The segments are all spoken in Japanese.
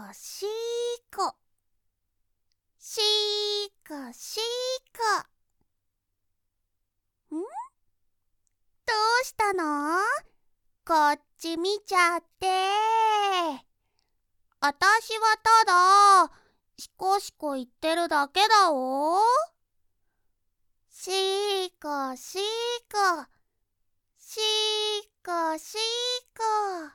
しーこ、しーこしーこ。どうしたの？こっち見ちゃって。あたしはただしこしこ言ってるだけだお。しーこしーこ、しーこしーこ。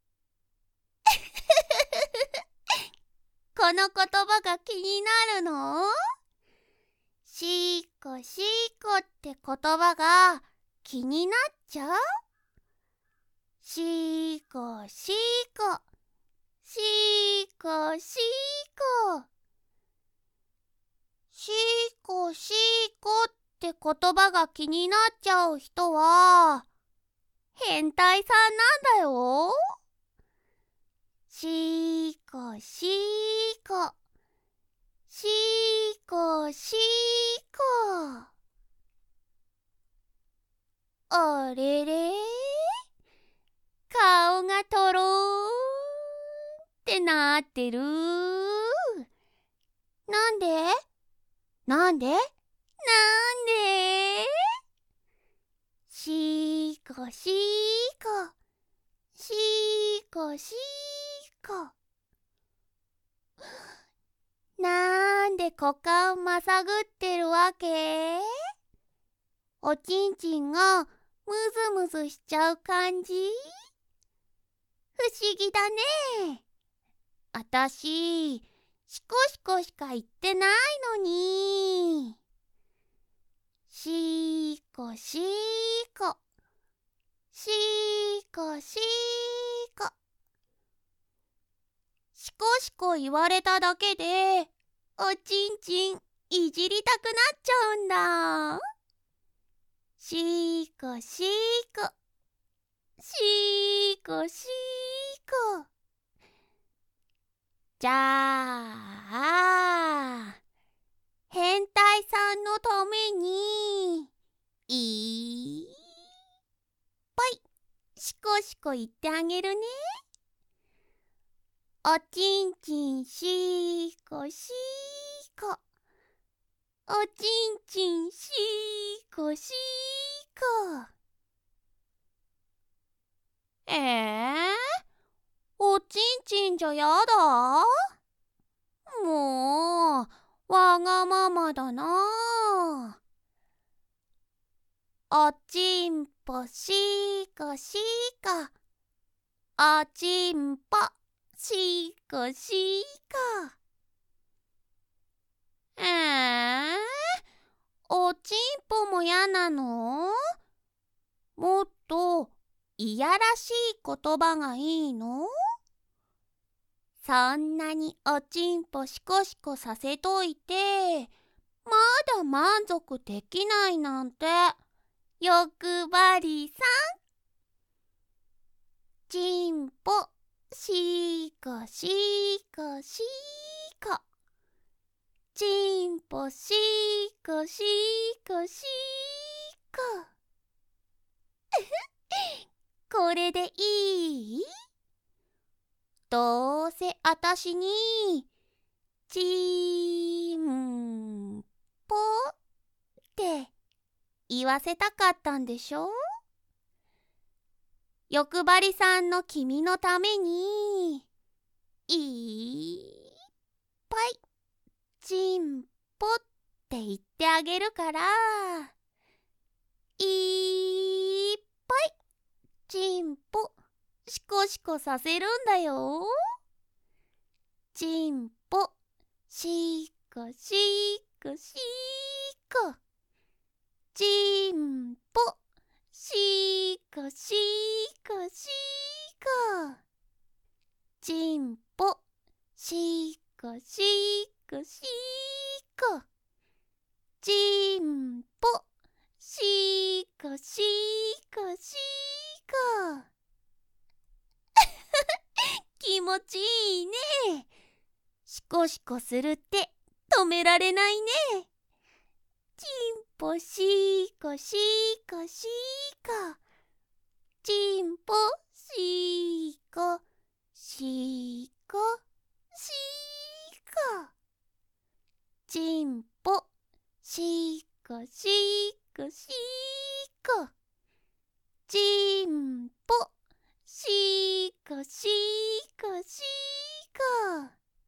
この言葉が気になるの？しーこしーこって言葉が気になっちゃう？しーこしーこ、しーこしーこ。しーこしーこって言葉が気になっちゃう人は変態さんなんだよ。しーこしーこ、しーこしーこ。あれれ、顔がとろーんってなってる。なんで？なんで？なんで？しーこしーこ、しーこしーこ。なんで股間まさぐってるわけ？おちんちんがムズムズしちゃう感じ？不思議だね。あたし、しこしこしか言ってないのに。しーこしーこ、しーこしーこ。しこしこ言われただけでおちんちんいじりたくなっちゃうんだ。しーこしーこ、しーこしーこ。じゃあ変態さんのためにいっぱいしこしこ言ってあげるね。おちんちんしーこしーこ、おちんちんしーこしーこ。おちんちんじゃやだ？もうわがままだな。おちんぽしーこしーこ、おちんぽしーこしーこ。おちんぽもやなの？もっといやらしい言葉がいいの？そんなにおちんぽしこしこさせといてまだ満足できないなんて欲張りさん。ちんぽしーこしーこしーこ、ちんぽしーこしーこしーこ。これでいい？どうせあたしにちんぽって言わせたかったんでしょ？欲張りさんの君のためにいっぱいちんぽって言ってあげるから、いっぱいちんぽしこしこさせるんだよ。ちんぽしこしこしこ、ちんぽしこしこしこ、ちんぽしこしこしこ、ちんぽしこしこしこ。気持ちいいね。しこしこするって止められないね。ちんぽしこしこしこ、ちんぽしこしこしちんぽしこしこしこ。ちんぽしこしこしこ。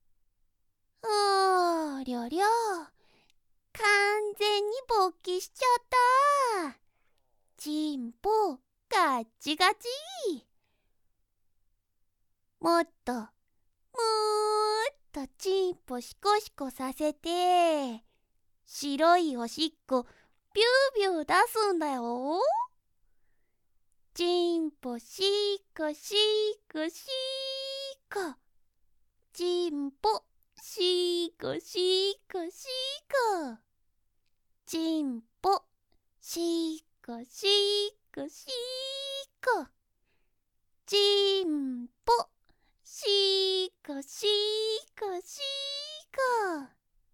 おりょりょ、完全に勃起しちゃった。ちんぽガッチガチ。もっとちんぽシコシコさせて、白いおしっこビュービュー出すんだよ。ちんぽシコシコシコ。ちんぽシコシコシコ。ちんぽシコシコシコ。ちんぽシコシコシコ。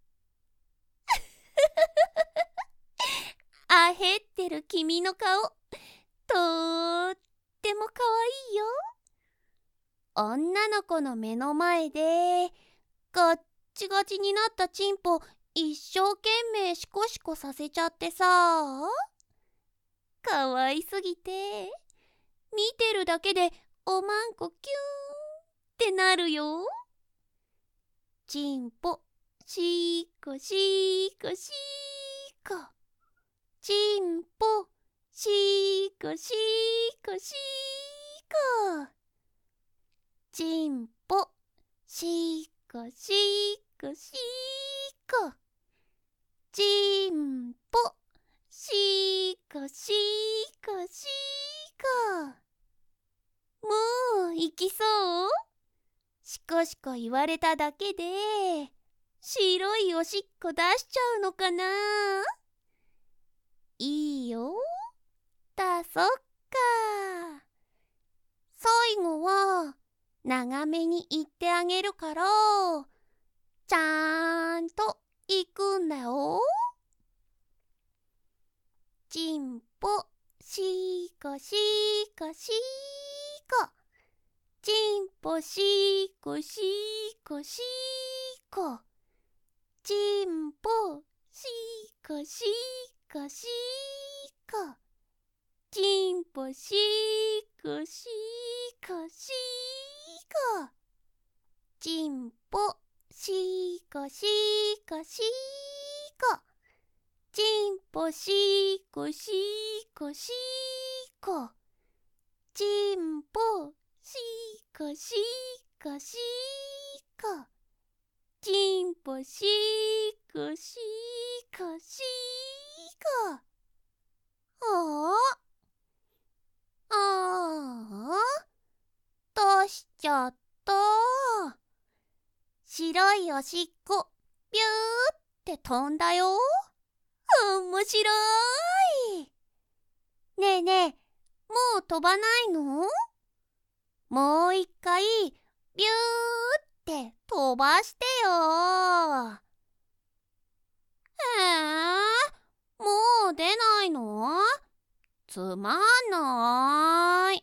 あへってる君の顔、とってもかわいいよ。女の子の目の前でガッチガチになったチンポ一生懸命シコシコさせちゃってさ、かわいすぎて見てるだけでおまんこキューンってなるよ。ちんぽシコシコシコ。ちんぽシコシコシコ。ちんぽシコシコシコ。ちんぽシコシコシコ。もう行きそう？シコシコ言われただけで白いおしっこ出しちゃうのかな？いいよ、出そっか。最後は長めに言ってあげるから、ちゃんと行くんだよ。ちんぽシコシコシコ。ちんぽシコシコシコ。ちんぽシコシコシコ。ちんぽシコシコシコ。ちんぽシコシコシコ。ちんぽシコシコシコ。ちんぽシコシコシコ。ちんぽシコシコシコ。どうしちゃった？白いおしっこビューって飛んだよ。面白い。ねえねえ、もう飛ばないの？もう一回ビューって飛ばしてよ。もう出ないの？つまんない。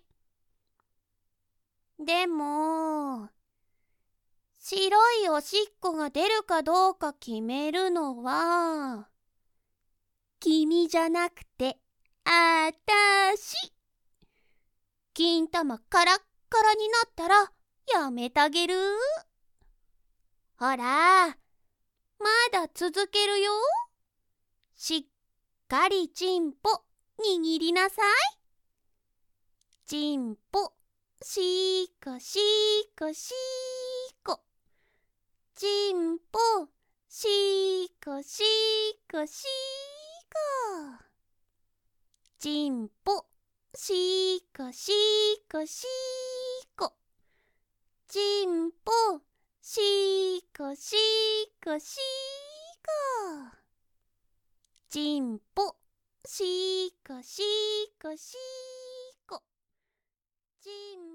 でも白いおしっこが出るかどうか決めるのは君じゃなくてあたし。金玉カラッカラになったらやめてあげる。ほら、まだ続けるよ。しっかりちんぽ握りなさい。ちんぽシコシコシコ。ちんぽシコシコシコ。ちんぽシコシコシコ。ちんぽシコシコシコ。ちんぽシコシコシコ。ちん